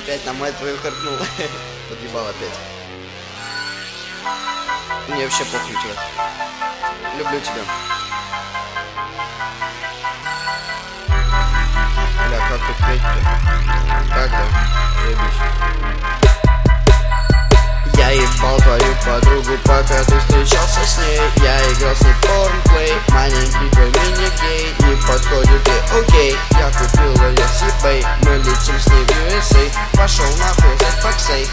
опять на мать твою харкнул. Подъебал опять. Мне вообще похуй тебя. Люблю тебя. Бля, как тут петь-то? Как да? Заебись. Я ебал твою подругу, пока ты встречался с ней. Я играл с ней порнплей. Маленький твой мини-гей не подходит и окей. Я купил ее с eBay. Мы летим с ней в USA. Пошел нахуй за факсей.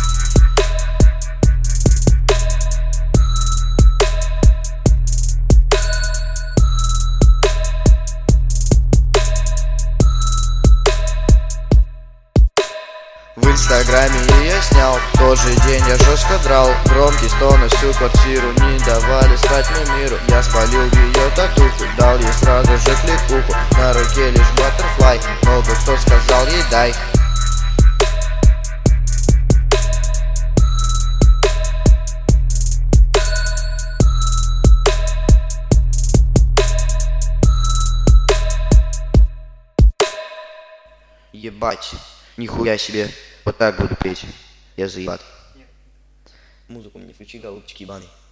В инстаграме ее снял, в тот же день я жестко драл. Громкий стон, всю квартиру не давали спать мне миру. Я спалил ее татуху, дал ей сразу же кликуху. На руке лишь баттерфлай, много кто сказал ей дай. Ебать, нихуя себе. Вот так буду петь. Я заебат. Музыку мне включи, голубчик ебаный.